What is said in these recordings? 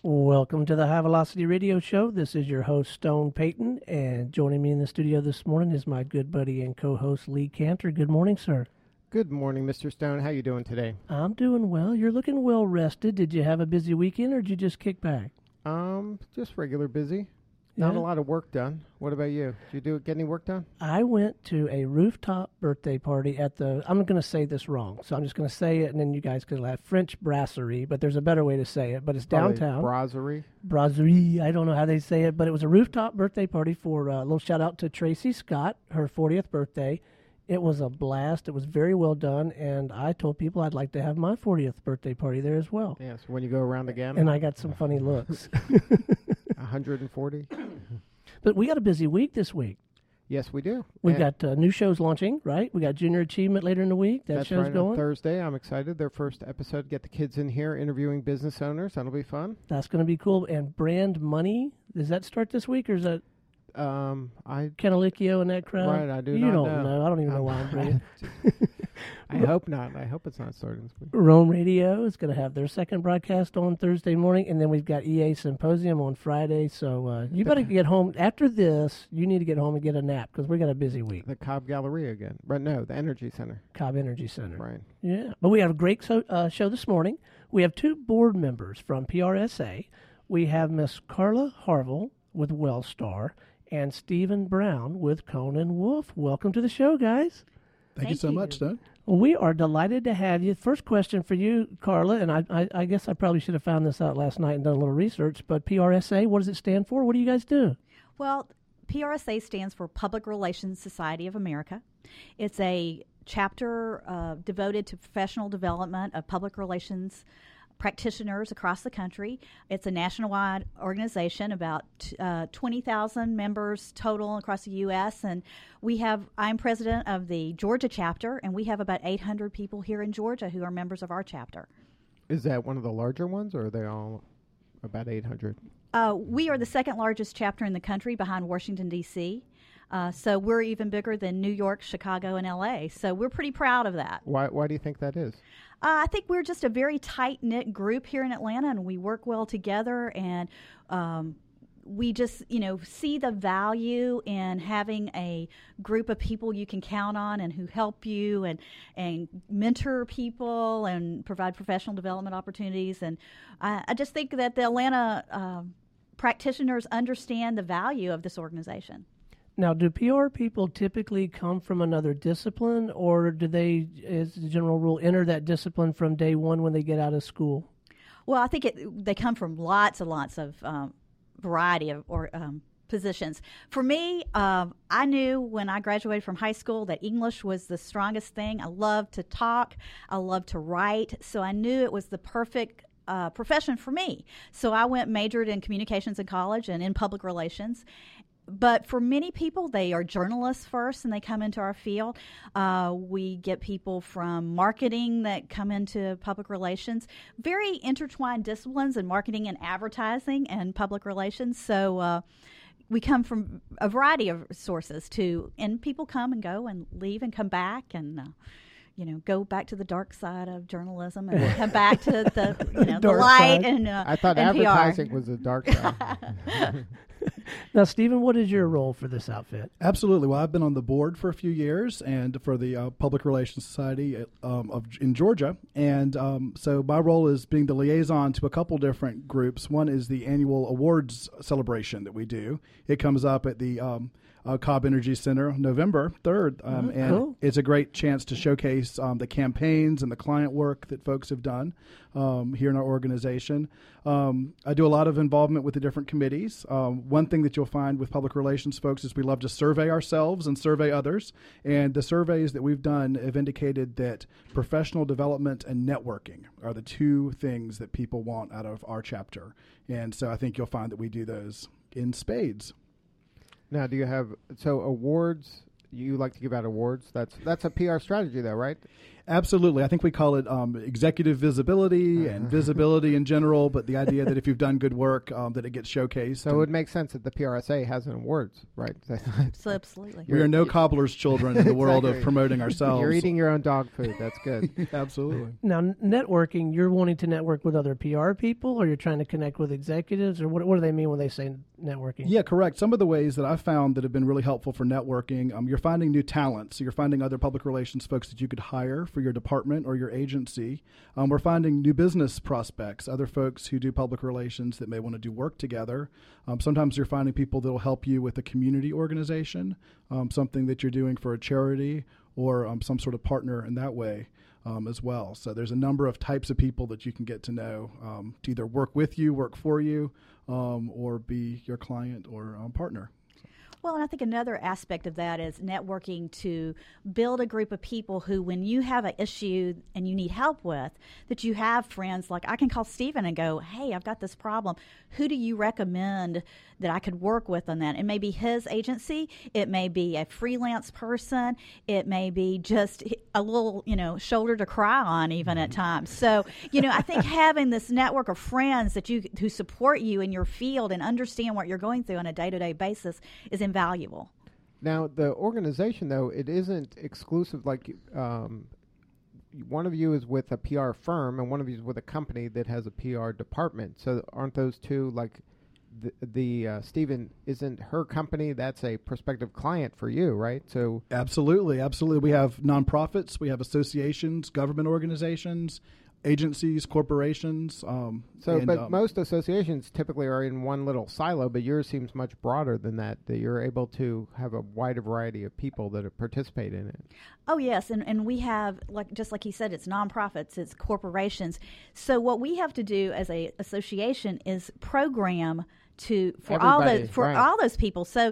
Welcome to the High Velocity Radio Show. This is your host, Stone Payton, and joining me in the studio this morning is my good buddy and co-host, Lee Cantor. Good morning, sir. Good morning, Mr. Stone. How you doing today? I'm doing well. You're looking well rested. Did you have a busy weekend, or did you just kick back? Just regular busy. Yeah? Not a lot of work done. What about you? Did you get any work done? I went to a rooftop birthday party at the, I'm going to say this wrong, so I'm just going to say it, and then you guys could laugh, French Brasserie, but there's a better way to say it, but it's downtown. Brasserie? Brasserie, I don't know how they say it, but it was a rooftop birthday party for a little shout out to Tracy Scott, her 40th birthday. It was a blast. It was very well done, and I told people I'd like to have my 40th birthday party there as well. Yes, when you go around the gamut. And I got some funny looks. 140? But we got a busy week this week. Yes, we do. We've got new shows launching, right? We got Junior Achievement later in the week. That's show's right, going. on Thursday. I'm excited. Their first episode. Get the kids in here interviewing business owners. That'll be fun. That's going to be cool. And Brand Money, does that start this week, or is that Canalicchio and that crowd? Right, I do You not don't know. I don't even know why I'm bringing. I hope not. I hope it's not starting this week. Rome Radio is going to have their second broadcast on Thursday morning, and then we've got EA Symposium on Friday. So you better get home. After this, you need to get home and get a nap because we got a busy week. The Cobb Galleria again. But no, the Energy Center. Cobb Energy Center. Right. Yeah. But we have a great show this morning. We have two board members from PRSA. We have Miss Carla Harville with Wellstar and Stephen Brown with Conan Wolf. Welcome to the show, guys. Thank you so much, Doug. Well, we are delighted to have you. First question for you, Carla, and I guess I probably should have found this out last night and done a little research, but PRSA, what does it stand for? What do you guys do? Well, PRSA stands for Public Relations Society of America. It's a chapter devoted to professional development of public relations practitioners across the country. It's a nationwide organization, about 20,000 members total across the U.S. And I'm president of the Georgia chapter, and we have about 800 people here in Georgia who are members of our chapter. Is that one of the larger ones, or are they all about 800? We are the second largest chapter in the country behind Washington, D.C., so we're even bigger than New York, Chicago, and L.A., so we're pretty proud of that. Why do you think that is? I think we're just a very tight-knit group here in Atlanta, and we work well together, and we just, see the value in having a group of people you can count on and who help you and mentor people and provide professional development opportunities. And I just think that the Atlanta practitioners understand the value of this organization. Now, do PR people typically come from another discipline, or do they, as the general rule, enter that discipline from day one when they get out of school? Well, I think they come from lots and lots of variety of positions. For me, I knew when I graduated from high school that English was the strongest thing. I loved to talk. I loved to write. So I knew it was the perfect profession for me. So I majored in communications in college and in public relations. But for many people, they are journalists first, and they come into our field. We get people from marketing that come into public relations. Very intertwined disciplines in marketing and advertising and public relations. So we come from a variety of sources and people come and go and leave and come back and go back to the dark side of journalism and come back to the the light side. I thought and advertising PR. was the dark side. Now, Stephen, what is your role for this outfit? Absolutely. Well, I've been on the board for a few years and for the Public Relations Society in Georgia. And so my role is being the liaison to a couple different groups. One is the annual awards celebration that we do. It comes up at the Cobb Energy Center November 3rd. And cool. It's a great chance to showcase the campaigns and the client work that folks have done here in our organization. I do a lot of involvement with the different committees. One thing that you'll find with public relations folks is we love to survey ourselves and survey others. And the surveys that we've done have indicated that professional development and networking are the two things that people want out of our chapter. And so I think you'll find that we do those in spades. Now, do you have awards? You like to give out awards? That's a PR strategy, though, right? Absolutely. I think we call it executive visibility and visibility in general, but the idea that if you've done good work, that it gets showcased. So it would make sense that the PRSA has an awards, right? So absolutely. We are no cobbler's children in the world of promoting ourselves. You're eating your own dog food. That's good. Absolutely. Now, networking, you're wanting to network with other PR people, or you're trying to connect with executives, or what do they mean when they say networking? Yeah, correct. Some of the ways that I've found that have been really helpful for networking, you're finding new talent. So you're finding other public relations folks that you could hire for your department or your agency. We're finding new business prospects, other folks who do public relations that may want to do work together. Sometimes you're finding people that will help you with a community organization, something that you're doing for a charity or some sort of partner in that way as well. So there's a number of types of people that you can get to know to either work with you, work for you, or be your client or partner. Well, and I think another aspect of that is networking to build a group of people who, when you have an issue and you need help with, that you have friends. Like I can call Stephen and go, hey, I've got this problem. Who do you recommend that I could work with on that? It may be his agency. It may be a freelance person. It may be just a little, shoulder to cry on even at times. So, I think having this network of friends that who support you in your field and understand what you're going through on a day-to-day basis is invaluable. Now, the organization, though, it isn't exclusive. Like one of you is with a PR firm and one of you is with a company that has a PR department. So aren't those two like the Stephen isn't her company? That's a prospective client for you, right? So absolutely. We have nonprofits, we have associations, government organizations, agencies, corporations. But most associations typically are in one little silo, but yours seems much broader than that you're able to have a wider variety of people that participate in it. Oh, yes, and we have, just like he said, it's nonprofits, it's corporations. So what we have to do as a association is program for all those people. So,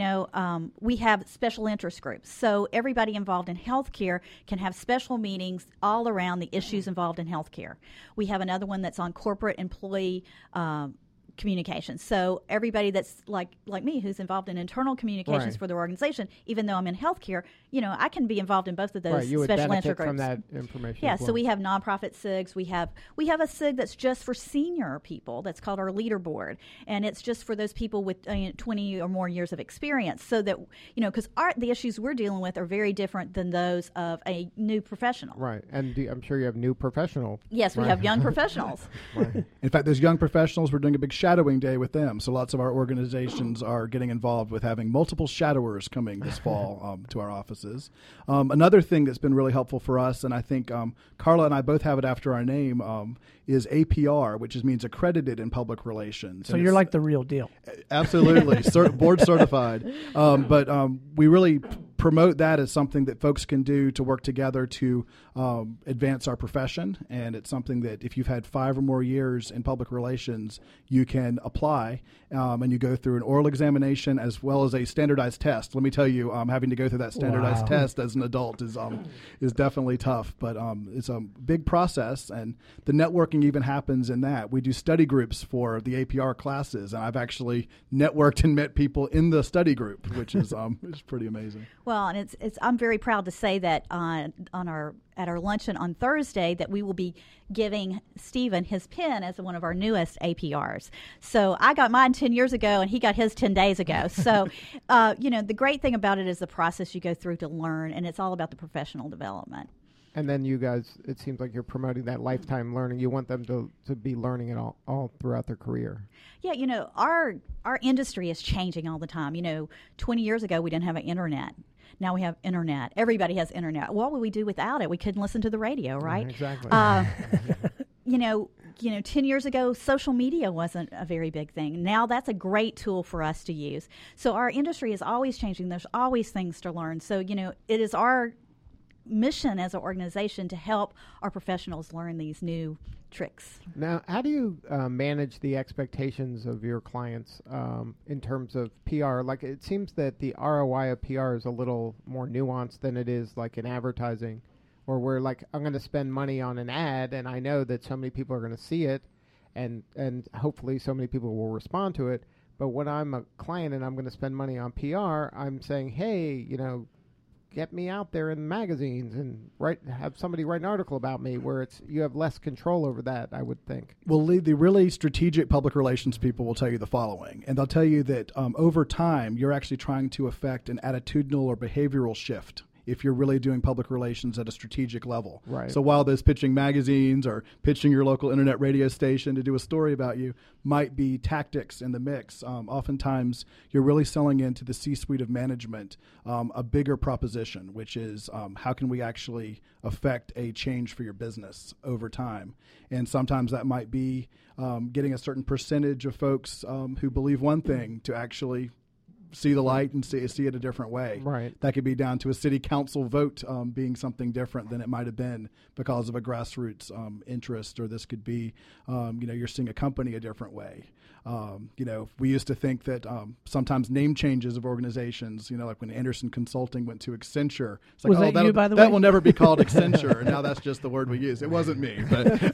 we have special interest groups. So everybody involved in healthcare can have special meetings all around the issues involved in healthcare. We have another one that's on corporate employee communications. So everybody that's like me, who's involved in internal communications for their organization, even though I'm in healthcare, I can be involved in both of those you would special benefit intergroups. from that information. Yeah, as well. so we have nonprofit SIGs. We have a SIG that's just for senior people. That's called our leaderboard, and it's just for those people with 20 or more years of experience. So that because the issues we're dealing with are very different than those of a new professional. Right, and I'm sure you have new professionals. Yes, we have young professionals. Right. In fact, those young professionals, we're doing a big shadowing day with them. So lots of our organizations are getting involved with having multiple shadowers coming this fall to our offices. Another thing that's been really helpful for us, and I think Carla and I both have it after our name, is APR, which means accredited in public relations. So you're like the real deal. Absolutely, board certified. But we really promote that as something that folks can do to work together to advance our profession. And it's something that if you've had 5 or more years in public relations, you can apply. And you go through an oral examination as well as a standardized test. Let me tell you, having to go through that standardized test as an adult is definitely tough. But it's a big process, and the networking even happens in that. We do study groups for the APR classes, and I've actually networked and met people in the study group, which is pretty amazing. Well, and it's I'm very proud to say that at our luncheon on Thursday that we will be giving Stephen his pin as one of our newest APRs. So I got mine 10 years ago, and he got his 10 days ago. So, the great thing about it is the process you go through to learn, and it's all about the professional development. And then you guys, it seems like you're promoting that lifetime learning. You want them to be learning it all throughout their career. Yeah, our industry is changing all the time. 20 years ago, we didn't have an internet. Now we have internet. Everybody has internet. What would we do without it? We couldn't listen to the radio, right? Exactly. 10 years ago, social media wasn't a very big thing. Now that's a great tool for us to use. So our industry is always changing. There's always things to learn. So, it is our mission as an organization to help our professionals learn these new tricks. Now, how do you manage the expectations of your clients in terms of PR? Like, it seems that the ROI of PR is a little more nuanced than it is like in advertising, or where like I'm going to spend money on an ad and I know that so many people are going to see it and hopefully so many people will respond to it. But when I'm a client and I'm going to spend money on PR, I'm saying, hey, get me out there in magazines and have somebody write an article about me, where you have less control over that, I would think. Well, the really strategic public relations people will tell you the following, and they'll tell you that over time, you're actually trying to affect an attitudinal or behavioral shift if you're really doing public relations at a strategic level. Right. So while those pitching magazines or pitching your local internet radio station to do a story about you might be tactics in the mix, oftentimes you're really selling into the C-suite of management a bigger proposition, which is how can we actually affect a change for your business over time? And sometimes that might be getting a certain percentage of folks who believe one thing to actually see the light and see it a different way. Right. That could be down to a city council vote being something different than it might have been because of a grassroots interest, or this could be, you're seeing a company a different way. We used to think that sometimes name changes of organizations, like when Anderson Consulting went to Accenture, it's like, Was that you, by the way? That will never be called Accenture, and now that's just the word we use. It wasn't me,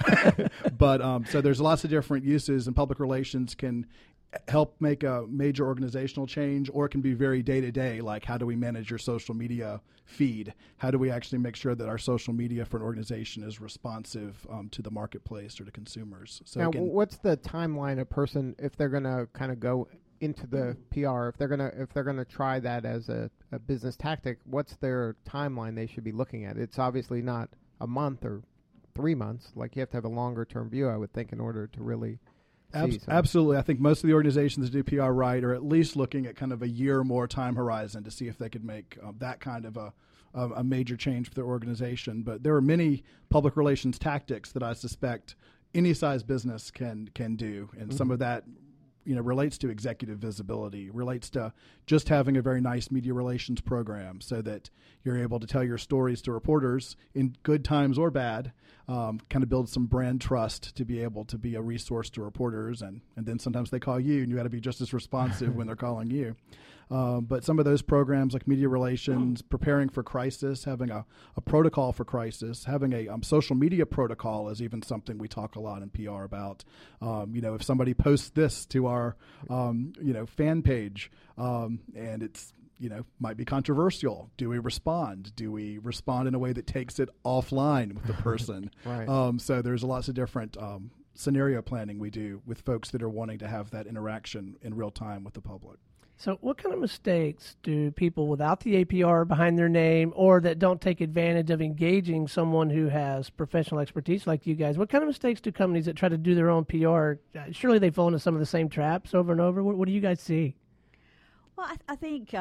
but so there's lots of different uses, and public relations can help make a major organizational change, or it can be very day-to-day, like how do we manage your social media feed? How do we actually make sure that our social media for an organization is responsive to the marketplace or to consumers? So now, what's the timeline a person, if they're going to kind of go into the PR, if they're gonna try that as a business tactic, what's their timeline they should be looking at? It's obviously not a month or 3 months. Like, you have to have a longer-term view, I would think, in order to really Absolutely. I think most of the organizations that do PR right are at least looking at kind of a year or more time horizon to see if they could make that kind of a major change for their organization. But there are many public relations tactics that I suspect any size business can do. And some of that relates to executive visibility, relates to just having a very nice media relations program so that you're able to tell your stories to reporters in good times or bad, kind of build some brand trust to be able to be a resource to reporters. And then sometimes they call you, and you got to be just as responsive when they're calling you. But some of those programs like media relations, preparing for crisis, having a protocol for crisis, having a social media protocol is even something we talk a lot in PR about. If somebody posts this to our, fan page and it's, might be controversial, do we respond? Do we respond in a way that takes it offline with the person? Right. So there's lots of different scenario planning we do with folks that are wanting to have that interaction in real time with the public. So what kind of mistakes do people without the APR behind their name, or that don't take advantage of engaging someone who has professional expertise like you guys, what kind of mistakes do companies that try to do their own PR, surely they fall into some of the same traps over and over? What do you guys see? Well, I think,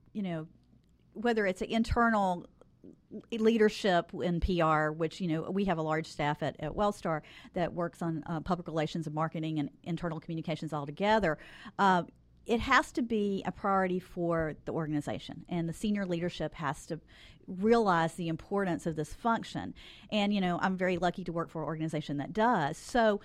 whether it's an internal leadership in PR, which, we have a large staff at Wellstar that works on public relations and marketing and internal communications all together, it has to be a priority for the organization, and the senior leadership has to realize the importance of this function. And, I'm very lucky to work for an organization that does. So,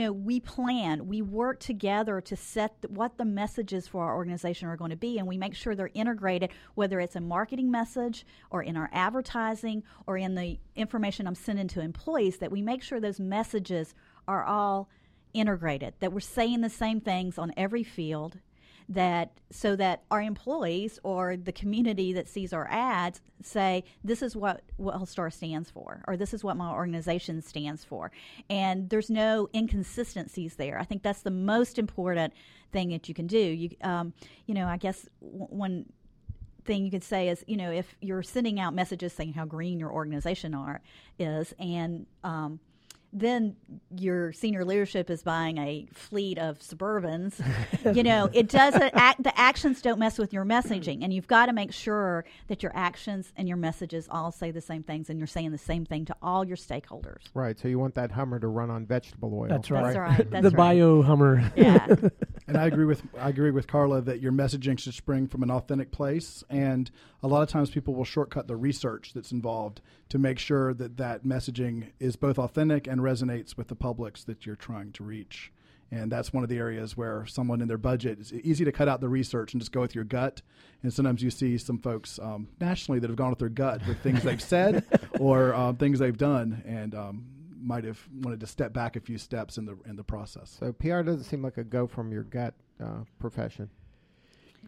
we work together to set what the messages for our organization are going to be, and we make sure they're integrated, whether it's a marketing message or in our advertising or in the information I'm sending to employees, that we make sure those messages are all integrated, that we're saying the same things on every field, so that our employees or the community that sees our ads say, this is what Wellstar stands for, or this is what my organization stands for. And there's no inconsistencies there. I think that's the most important thing that you can do. I guess one thing you could say is, if you're sending out messages saying how green your organization is, and then your senior leadership is buying a fleet of Suburbans, it doesn't the actions don't mess with your messaging, and you've got to make sure that your actions and your messages all say the same things, and you're saying the same thing to all your stakeholders. Right. So you want that Hummer to run on vegetable oil. That's right. That's right. That's the right. bio Hummer. Yeah. And I agree with Carla that your messaging should spring from an authentic place, and a lot of times people will shortcut the research that's involved to make sure that messaging is both authentic and resonates with the publics that you're trying to reach. And that's one of the areas where someone in their budget, it's easy to cut out the research and just go with your gut. And sometimes you see some folks nationally that have gone with their gut with things they've said or things they've done, and might have wanted to step back a few steps in the process. So PR doesn't seem like a go from your gut profession.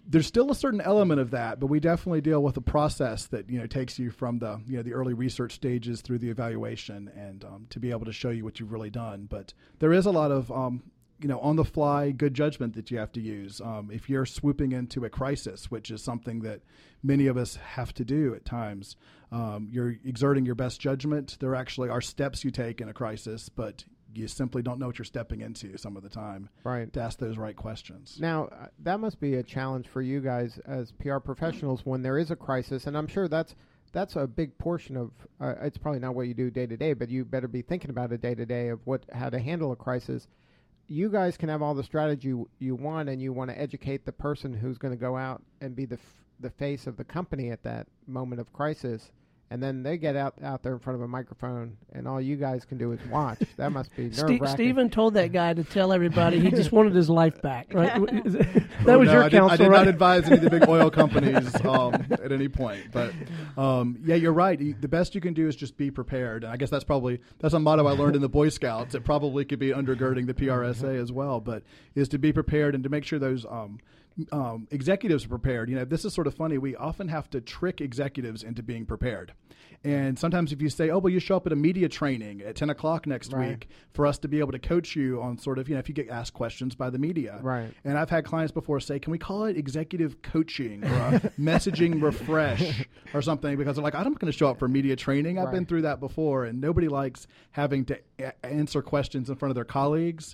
there's still a certain element of that, but we definitely deal with a process that takes you from the the early research stages through the evaluation and to be able to show you what you've really done. But there is a lot of on the fly good judgment that you have to use if you're swooping into a crisis, which is something that many of us have to do at times. You're exerting your best judgment. There actually are steps you take in a crisis, but you simply don't know what you're stepping into some of the time, right, to ask those right questions. Now, that must be a challenge for you guys as PR professionals when there is a crisis, and I'm sure that's a big portion of it's probably not what you do day to day, but you better be thinking about it day to day of how to handle a crisis. You guys can have all the strategy you want, and you want to educate the person who's going to go out and be the face of the company at that moment of crisis. And then they get out there in front of a microphone, and all you guys can do is watch. That must be nerve-wracking. Stephen told that guy to tell everybody he just wanted his life back, right? That was your counsel, I did right? not advise any of the big oil companies at any point. But, yeah, you're right. The best you can do is just be prepared. And I guess that's a motto I learned in the Boy Scouts. It probably could be undergirding the PRSA as well, but is to be prepared and to make sure those executives are prepared. This is sort of funny. We often have to trick executives into being prepared. And sometimes if you say, oh, well, you show up at a media training at 10 o'clock next week for us to be able to coach you on sort of, if you get asked questions by the media. Right. And I've had clients before say, can we call it executive coaching or a messaging refresh or something? Because they're like, I'm not going to show up for media training. I've been through that before. And nobody likes having to answer questions in front of their colleagues.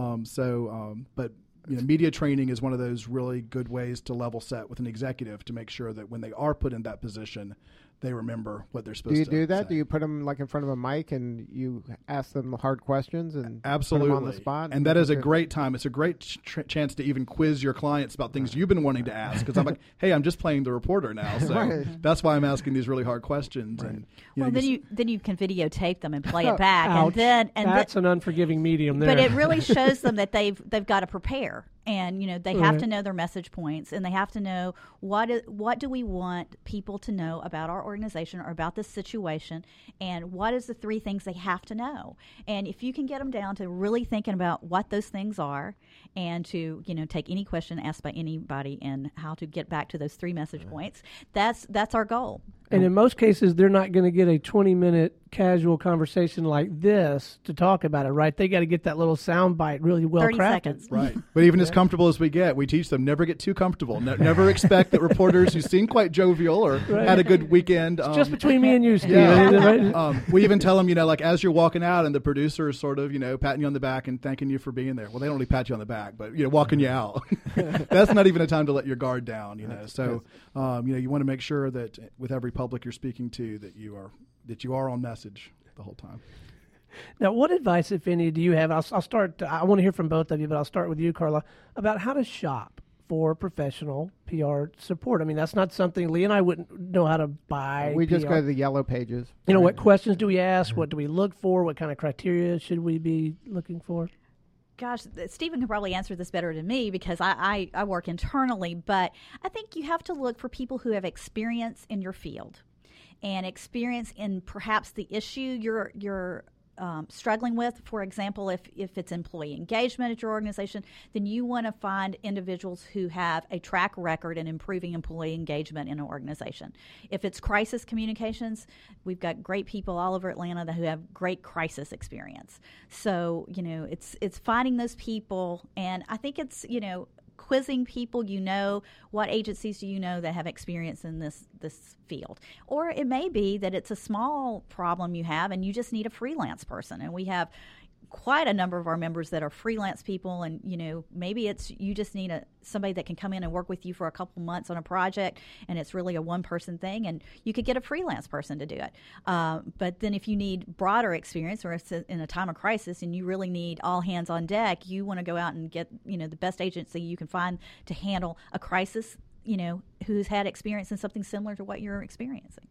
But media training is one of those really good ways to level set with an executive to make sure that when they are put in that position, they remember what they're supposed to say. Do you do that? Do you put them in front of a mic and you ask them hard questions and absolutely put them on the spot? And that is a great time. It's a great chance to even quiz your clients about things you've been wanting to ask. Because I'm like, hey, I'm just playing the reporter now, so that's why I'm asking these really hard questions. Right. And then you can videotape them and play it back. Ouch. And that's an unforgiving medium there. But it really shows them that they've got to prepare. And they have to know their message points, and they have to know what do we want people to know about our organization or about this situation, and what is the 3 things they have to know. And if you can get them down to really thinking about what those things are, and to take any question asked by anybody and how to get back to those 3 message points, that's our goal. And in most cases, they're not going to get a 20-minute casual conversation like this to talk about it, right? They got to get that little sound bite really well 30 crafted. seconds. Right. But even as comfortable as we get, we teach them never get too comfortable. Never expect that reporters who seem quite jovial or had a good weekend. It's just between me and you, Steve. Yeah. We even tell them, like as you're walking out and the producer is sort of, patting you on the back and thanking you for being there. Well, they don't really pat you on the back, but, walking you out. That's not even a time to let your guard down, So, you want to make sure that with every public you're speaking to that you are on message the whole time. Now, what advice, if any, do you have? I'll start. I want to hear from both of you, but I'll start with you, Carla, about how to shop for professional PR support. I mean, that's not something Lee and I wouldn't know how to buy. We just PR. go to the yellow pages. What questions do we ask? What do we look for? What kind of criteria should we be looking for? Gosh, Stephen can probably answer this better than me because I work internally, but I think you have to look for people who have experience in your field and experience in perhaps the issue you're struggling with. For example, if it's employee engagement at your organization, then you want to find individuals who have a track record in improving employee engagement in an organization. If it's crisis communications, we've got great people all over Atlanta who have great crisis experience. So, it's finding those people, and I think it's, quizzing people, what agencies do you know that have experience in this field. Or it may be that it's a small problem you have and you just need a freelance person. And we have quite a number of our members that are freelance people, and maybe it's you just need somebody that can come in and work with you for a couple months on a project, and it's really a one-person thing, and you could get a freelance person to do it. But then if you need broader experience, or if it's in a time of crisis and you really need all hands on deck, you want to go out and get the best agency you can find to handle a crisis, who's had experience in something similar to what you're experiencing.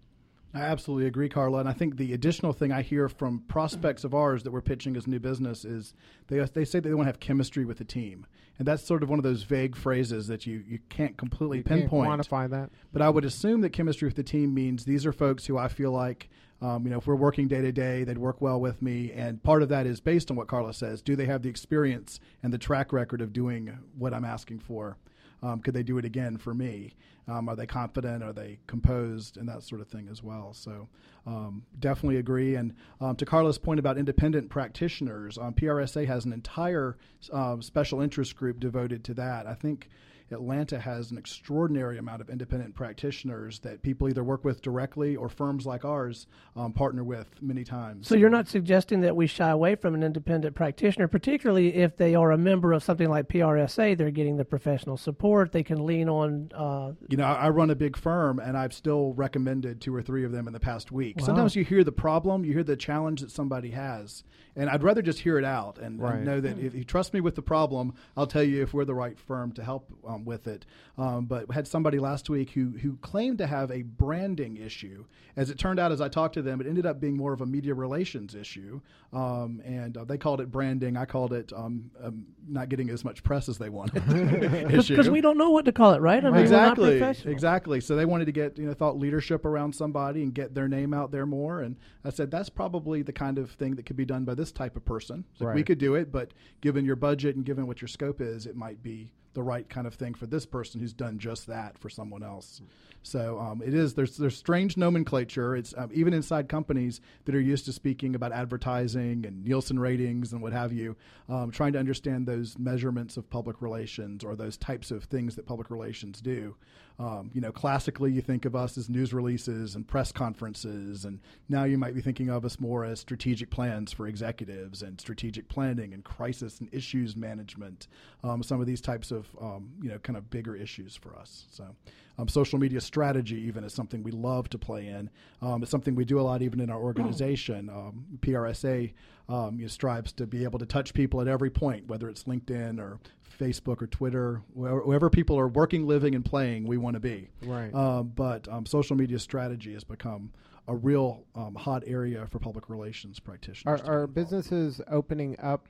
I absolutely agree, Carla. And I think the additional thing I hear from prospects of ours that we're pitching as new business is they say they want to have chemistry with the team. And that's sort of one of those vague phrases that you can't completely pinpoint. Can't quantify that. But I would assume that chemistry with the team means these are folks who I feel like, if we're working day to day, they'd work well with me. And part of that is based on what Carla says. Do they have the experience and the track record of doing what I'm asking for? Could they do it again for me? Are they confident? Are they composed? And that sort of thing as well. So definitely agree. And to Carla's point about independent practitioners, PRSA has an entire special interest group devoted to that. I think Atlanta has an extraordinary amount of independent practitioners that people either work with directly or firms like ours partner with many times. So you're not suggesting that we shy away from an independent practitioner, particularly if they are a member of something like PRSA, they're getting the professional support, they can lean on... I run a big firm, and I've still recommended 2 or 3 of them in the past week. Wow. Sometimes you hear the problem, you hear the challenge that somebody has, and I'd rather just hear it out and know that if you trust me with the problem, I'll tell you if we're the right firm to help with it. But we had somebody last week who claimed to have a branding issue. As it turned out, as I talked to them, it ended up being more of a media relations issue. And they called it branding. I called it not getting as much press as they wanted. Because we don't know what to call it, right? I mean, exactly. We're not professional. Exactly. So they wanted to get thought leadership around somebody and get their name out there more. And I said, that's probably the kind of thing that could be done by this type of person. So we could do it, but given your budget and given what your scope is, it might be the right kind of thing for this person who's done just that for someone else. So it is. There's strange nomenclature. It's even inside companies that are used to speaking about advertising and Nielsen ratings and what have you, trying to understand those measurements of public relations or those types of things that public relations do. Classically, you think of us as news releases and press conferences, and now you might be thinking of us more as strategic plans for executives and strategic planning and crisis and issues management. Some of these types of kind of bigger issues for us. So. Social media strategy even is something we love to play in. It's something we do a lot even in our organization. PRSA strives to be able to touch people at every point, whether it's LinkedIn or Facebook or Twitter, wherever people are working, living, and playing, we want to be. Right. But social media strategy has become a real hot area for public relations practitioners. Are businesses opening up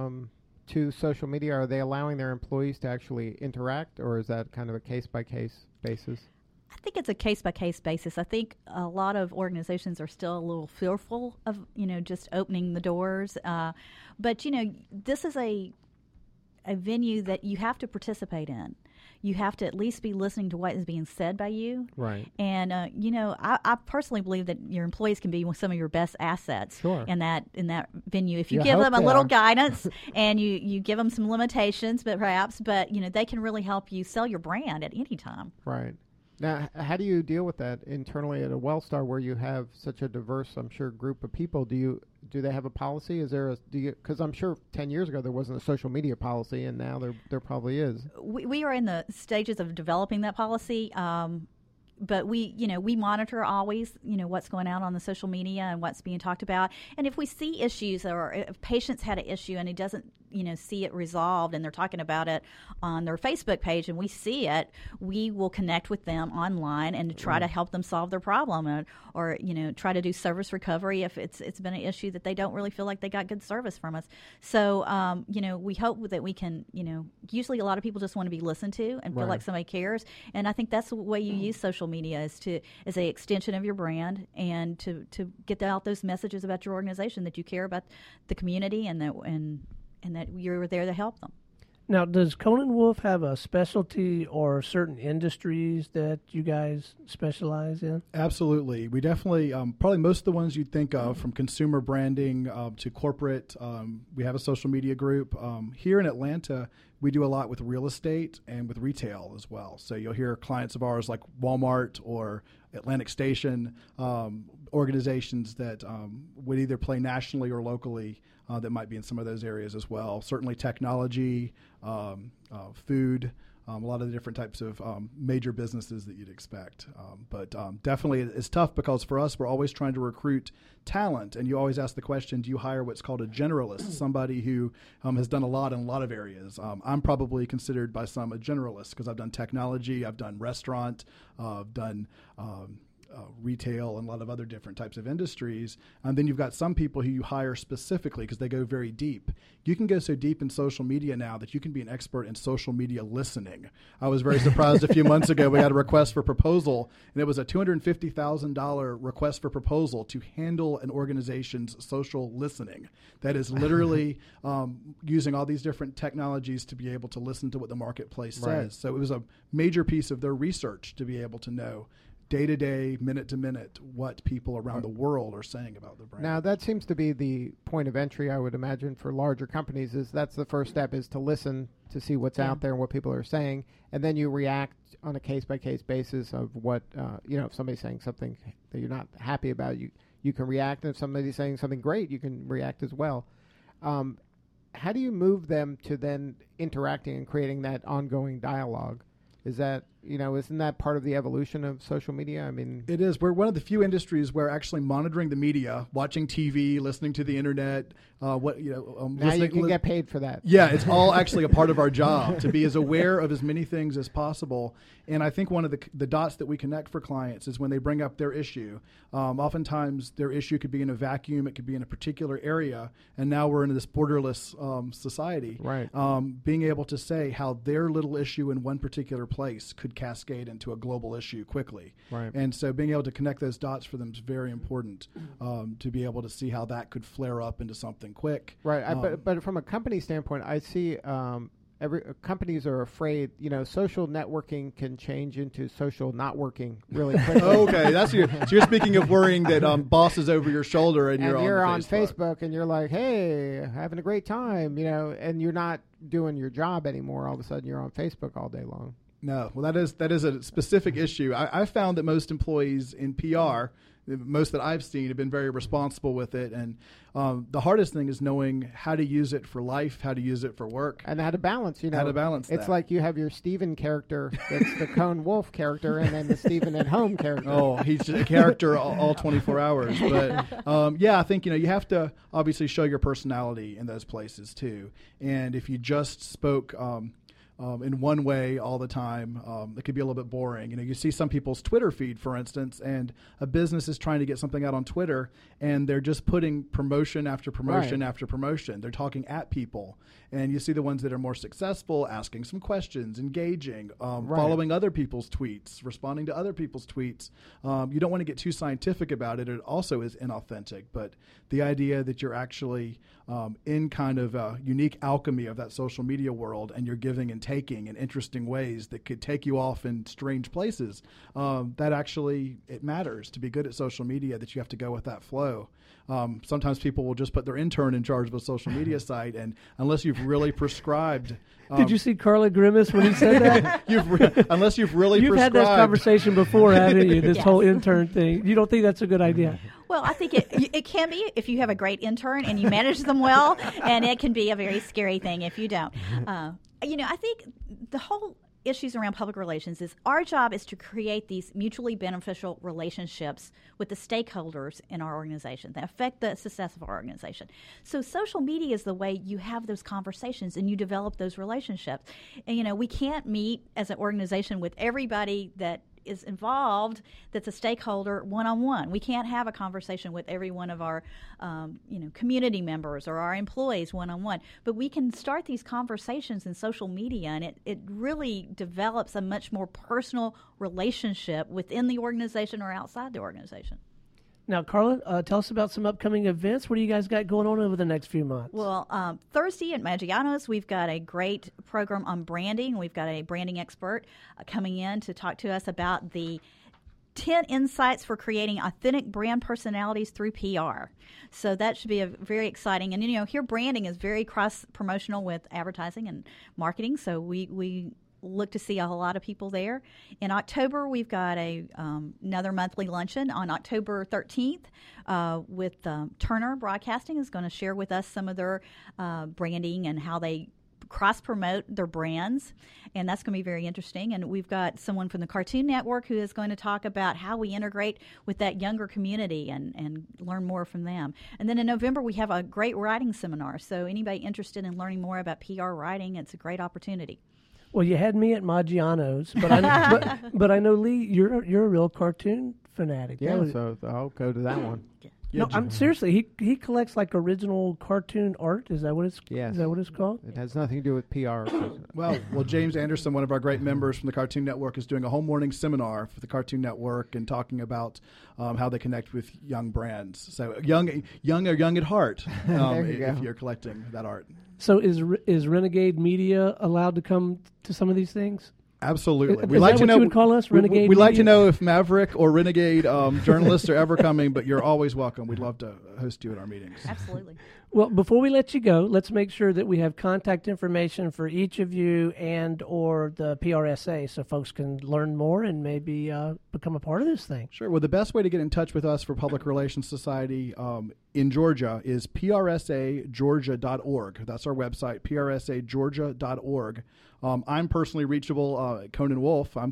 to social media? Are they allowing their employees to actually interact, or is that kind of a case-by-case basis? I think it's a case-by-case basis. I think a lot of organizations are still a little fearful of, just opening the doors. But, this is a venue that you have to participate in. You have to at least be listening to what is being said by you. Right. And, I personally believe that your employees can be some of your best assets in that venue. If you give them a little guidance and you give them some limitations, but they can really help you sell your brand at any time. Right. Now, how do you deal with that internally at a Wellstar where you have such a diverse, I'm sure, group of people? Do they have a policy? Because I'm sure 10 years ago there wasn't a social media policy, and now there probably is. We are in the stages of developing that policy. But we monitor always, what's going on the social media and what's being talked about. And if we see issues, or if patients had an issue and he doesn't, see it resolved, and they're talking about it on their Facebook page, and we see it, we will connect with them online and try to help them solve their problem, or try to do service recovery if it's been an issue that they don't really feel like they got good service from us. So, we hope that we can, usually a lot of people just want to be listened to and feel like somebody cares. And I think that's the way you use social media, is a extension of your brand, and to get out those messages about your organization, that you care about the community and that you're there to help them. Now, does Cohn & Wolfe have a specialty or certain industries that you guys specialize in? Absolutely. We definitely, probably most of the ones you'd think of, from consumer branding to corporate. We have a social media group. Here in Atlanta, we do a lot with real estate and with retail as well. So you'll hear clients of ours like Walmart or Atlantic Station, organizations that would either play nationally or locally that might be in some of those areas as well. Certainly technology, food, a lot of the different types of major businesses that you'd expect. But definitely it's tough, because for us, we're always trying to recruit talent. And you always ask the question, do you hire what's called a generalist, somebody who has done a lot in a lot of areas? I'm probably considered by some a generalist, because I've done technology, I've done restaurant, I've done retail and a lot of other different types of industries. And then you've got some people who you hire specifically because they go very deep. You can go so deep in social media now that you can be an expert in social media listening. I was very surprised a few months ago we had a request for proposal, and it was a $250,000 request for proposal to handle an organization's social listening. That is literally using all these different technologies to be able to listen to what the marketplace says. So it was a major piece of their research to be able to know day to day, minute to minute, what people around the world are saying about the brand. Now, that seems to be the point of entry, I would imagine, for larger companies. Is that's the first step, is to listen to see what's out there and what people are saying, and then you react on a case by case basis of what if somebody's saying something that you're not happy about, you can react, and if somebody's saying something great, you can react as well. How do you move them to then interacting and creating that ongoing dialogue? Is that, isn't that part of the evolution of social media? I mean, it is. We're one of the few industries where actually monitoring the media, watching TV, listening to the internet, now you can get paid for that. Yeah, it's all actually a part of our job to be as aware of as many things as possible. And I think one of the dots that we connect for clients is when they bring up their issue. Oftentimes their issue could be in a vacuum, it could be in a particular area, and now we're in this borderless society. Right. Being able to say how their little issue in one particular place could cascade into a global issue quickly. Right. And so being able to connect those dots for them is very important, to be able to see how that could flare up into something quick. Right. But from a company standpoint, I see companies are afraid, social networking can change into social not working really quickly. Okay, so you're speaking of worrying that bosses over your shoulder and you're on Facebook and you're like, hey, having a great time, and you're not doing your job anymore. All of a sudden you're on Facebook all day long. No, well, that is a specific issue. I found that most employees in PR, most that I've seen, have been very responsible with it. And the hardest thing is knowing how to use it for life, how to use it for work. And how to balance, How to balance It's that. like you have your Steven character, that's the Cone Wolf character, and then the Steven at home character. Oh, he's just a character all 24 hours. But I think, you have to obviously show your personality in those places too. And if you just spoke in one way all the time, it could be a little bit boring. You see some people's Twitter feed, for instance, and a business is trying to get something out on Twitter, and they're just putting promotion after promotion after promotion. They're talking at people. And you see the ones that are more successful asking some questions, engaging, following other people's tweets, responding to other people's tweets. You don't want to get too scientific about it. It also is inauthentic. But the idea that you're actually in kind of a unique alchemy of that social media world, and you're giving and taking in interesting ways that could take you off in strange places, that actually, it matters to be good at social media, that you have to go with that flow. Sometimes people will just put their intern in charge of a social media site, and unless you've really prescribed... Did you see Carla grimace when he said that? Unless you've really You've prescribed... had this conversation before, haven't you? This whole intern thing. You don't think that's a good idea? Well, I think it can be if you have a great intern and you manage them well, and it can be a very scary thing if you don't. I think the whole issues around public relations is our job is to create these mutually beneficial relationships with the stakeholders in our organization that affect the success of our organization. So social media is the way you have those conversations and you develop those relationships. And, we can't meet as an organization with everybody that is involved that's a stakeholder one-on-one. We can't have a conversation with every one of our community members or our employees one-on-one, but we can start these conversations in social media, and it really develops a much more personal relationship within the organization or outside the organization. Now, Carla, tell us about some upcoming events. What do you guys got going on over the next few months? Well, Thursday at Maggiano's, we've got a great program on branding. We've got a branding expert coming in to talk to us about the 10 insights for creating authentic brand personalities through PR. So that should be very exciting. And, here branding is very cross-promotional with advertising and marketing, so we look to see a lot of people there. In October, we've got another monthly luncheon on October 13th with Turner Broadcasting is going to share with us some of their branding and how they cross-promote their brands, and that's going to be very interesting. And we've got someone from the Cartoon Network who is going to talk about how we integrate with that younger community and learn more from them. And then in November, we have a great writing seminar. So anybody interested in learning more about PR writing, it's a great opportunity. Well, you had me at Maggiano's, but I know Lee, you're a real cartoon fanatic. Yeah, That was- so I'll go to that one. Yeah, no, I'm seriously. He collects like original cartoon art. Is that what it's? Yes. Is that what it's called? It has nothing to do with PR. Well, James Anderson, one of our great members from the Cartoon Network, is doing a whole morning seminar for the Cartoon Network and talking about how they connect with young brands. So young or young at heart, There you if go. you're collecting that art. So is Renegade Media allowed to come to some of these things? Absolutely. Is that what you would call us, Renegade We'd like to Media? know if Maverick or Renegade journalists are ever coming, but you're always welcome. We'd love to host you at our meetings. Absolutely. Well, before we let you go, let's make sure that we have contact information for each of you and or the PRSA so folks can learn more and maybe become a part of this thing. Sure. Well, the best way to get in touch with us for Public Relations Society in Georgia is prsageorgia.org. That's our website, prsageorgia.org. I'm personally reachable at Conan Wolf. I'm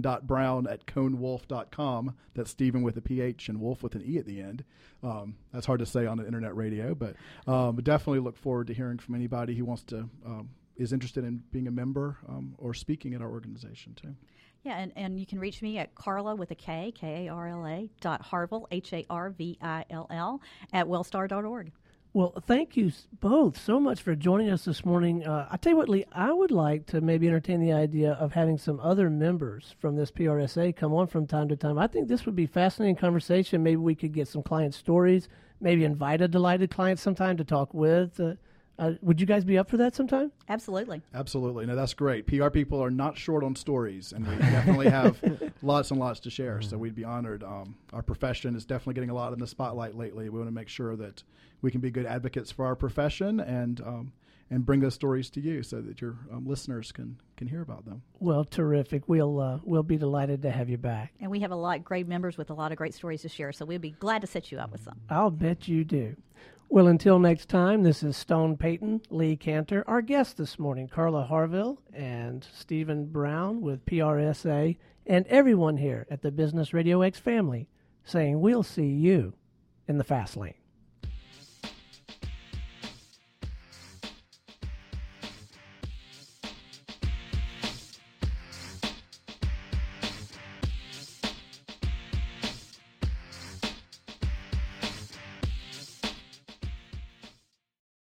Stephen.brown@conewolf.com. That's Stephen with a PH and Wolf with an E at the end. That's hard to say on an internet radio, but definitely look forward to hearing from anybody who wants to is interested in being a member or speaking at our organization too. Yeah, and you can reach me at Carla with a K, Karla, .Harvill, HARVILL, at wellstar.org. Well, thank you both so much for joining us this morning. I tell you what, Lee, I would like to maybe entertain the idea of having some other members from this PRSA come on from time to time. I think this would be fascinating conversation. Maybe we could get some client stories, maybe invite a delighted client sometime to talk with. Would you guys be up for that sometime? Absolutely. Absolutely. No, that's great. PR people are not short on stories, and we definitely have lots and lots to share, so we'd be honored. Our profession is definitely getting a lot in the spotlight lately. We want to make sure that we can be good advocates for our profession and bring those stories to you so that your listeners can hear about them. Well, terrific. We'll be delighted to have you back. And we have a lot of great members with a lot of great stories to share, so we'll be glad to set you up with some. I'll bet you do. Well, until next time, this is Stone Payton, Lee Cantor, our guests this morning, Carla Harvill and Stephen Brown with PRSA, and everyone here at the Business Radio X family saying we'll see you in the fast lane.